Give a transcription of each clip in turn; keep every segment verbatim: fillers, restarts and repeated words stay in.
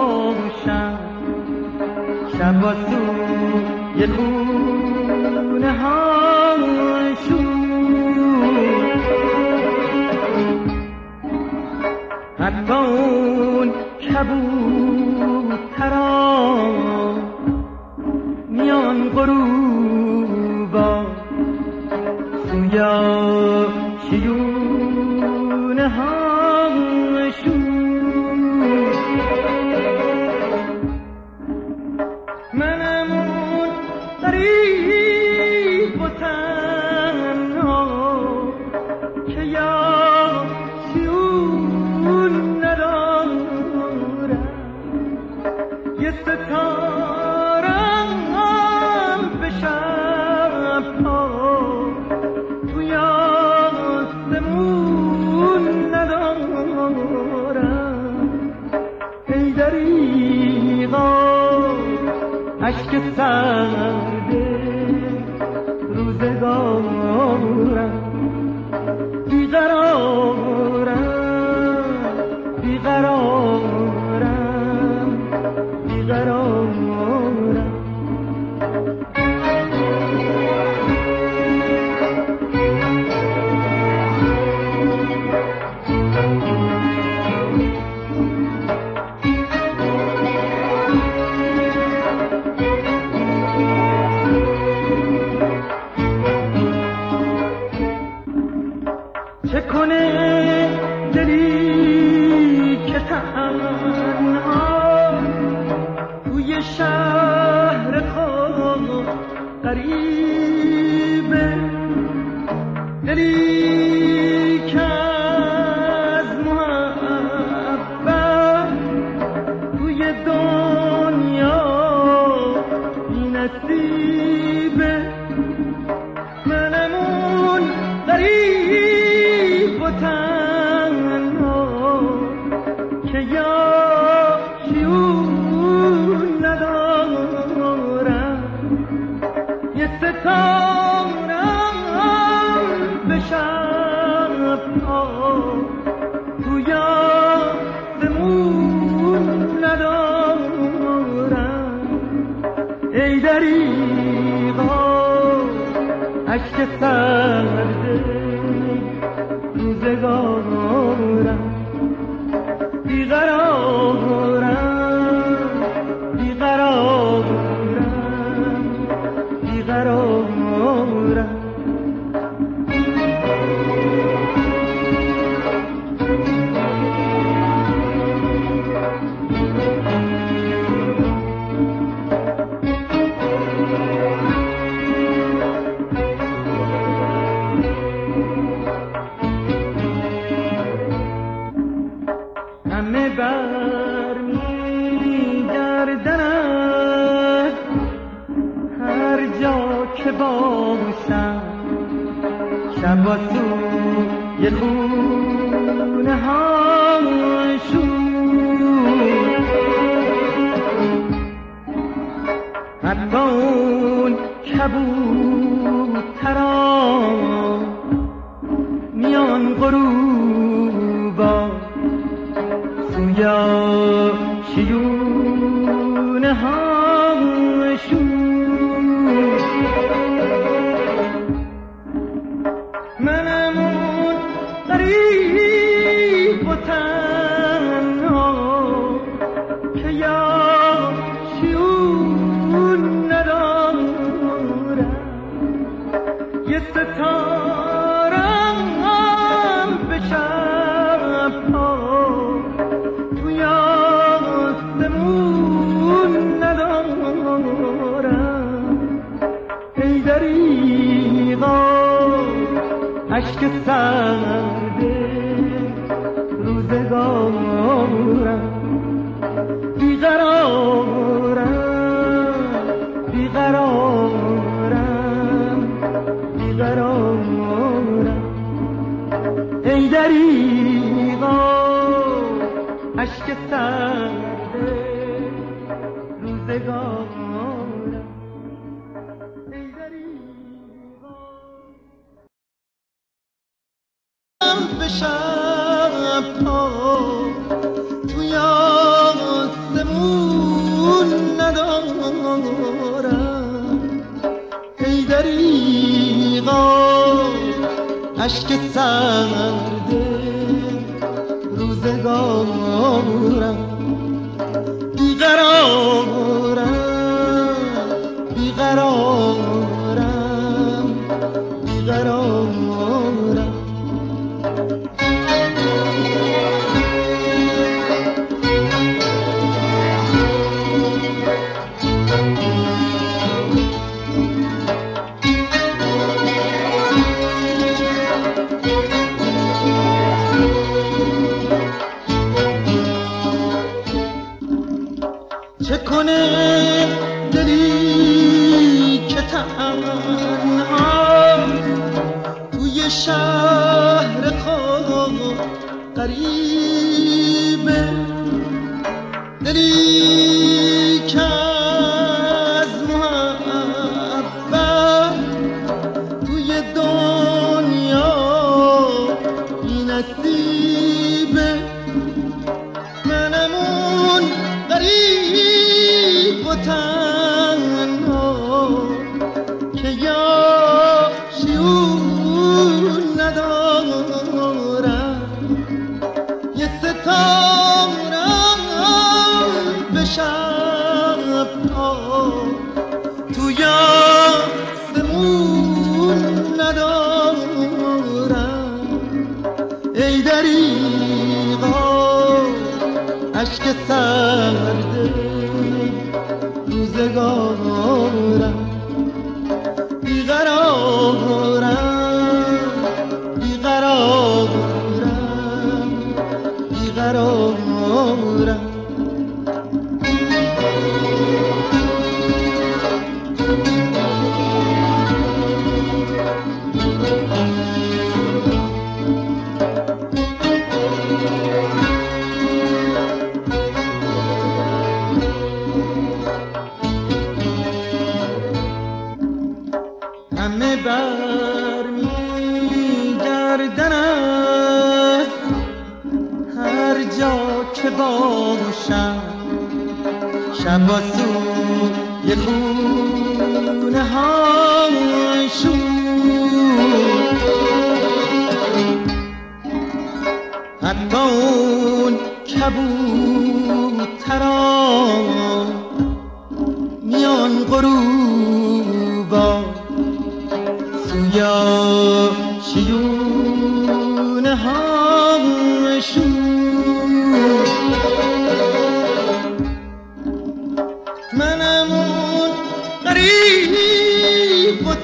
باشم شب با سوی خونه ها شد حتی اون کبوترا میان غروبا سویا شیونه ها شد منم اون غریب و تنها که یا شیون ندارم یه ستارم به شبها توی آسمون ندارم ای دریغا عشق سرده روزگارم بیقرارم بیقرارم بیقرارم چه کنه دلی که تنها توی شهر خود غریبه دلی که از محبت توی دنیا بی نصیبه منم اون غریب و تنها که یا شیون ندارم یه ستارم به شبها توی آسمون ندارم ای دریغا عشق سرده روزگارم بیقرارم بیقرارم بیقرارم همه بر می گردند هر جا که باشم شب با سوی خونه ها شد حتی اون کبوترا میان غروبا سویا شیونه ها شد منم اون غریب و تنها که یا شیون ندارم یه ستارم به شبها توی آسمون ندارم ای دریغا عشق سرده روزگارم بیقرارم بیقرارم بیقرارم ای دریغا عشق سرده روزگارم ای دریغا به شبها توی آسمون اشک سرد روزگارم، بیقرارم بیقرارم بیقرارم. چه کنه دلی که تنها توی شهر خود غریبه، دلی که از محبت توی دنیا بی نصیبه. منمون غریب و تنها که یا شیون ندارم، یه ستارم به شبها توی آسمون ندارم. ای دریغا اشک سرد روزگارم، بیقرارم بیقرارم بیقرارم. همه بر میگردن است هر جا که باشم، شب و سوی خونه هاشون، حتی اون کبوتران میان غروبا سویا شیونه هاشون. منم اون غریب و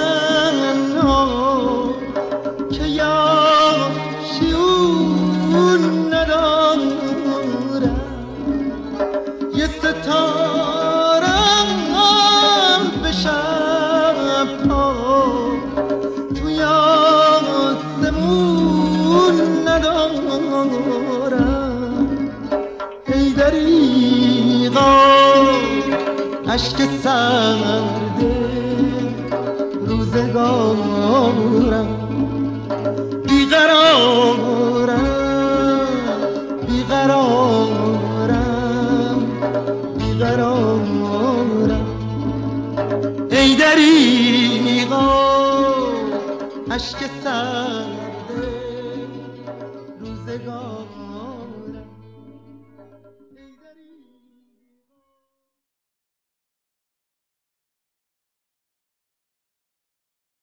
تنها که یا شیون ندارم، یه ستارم به شبها توی آسمون ندارم. ای دریغا اشک سرد روزگارم، بیقرارم بیقرارم بیقرارم. ای دریغا اشک سرد